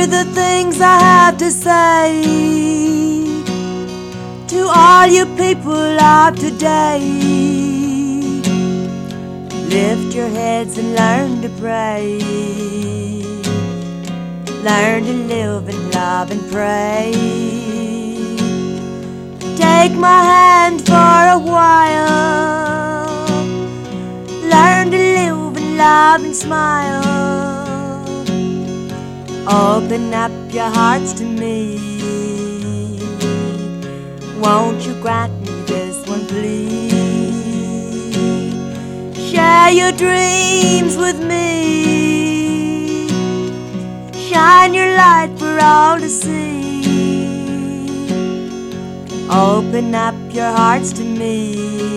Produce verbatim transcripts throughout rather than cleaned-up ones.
Hear the things I have to say to all you people of today. Lift your heads and learn to pray. Learn to live and love and pray. Take my hand for a while. Learn to live and love and smile. Open up your hearts to me. Won't you grant me this one, please? Share your dreams with me. Shine your light for all to see. Open up your hearts to me.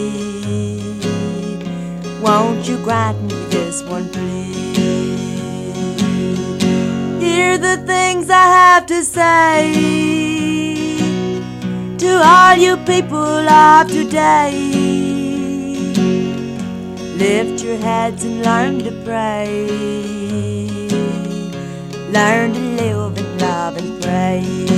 Won't you grant me this one, please? Hear the things I have to say to all you people of today. Lift your heads and learn to pray. Learn to live and love and pray.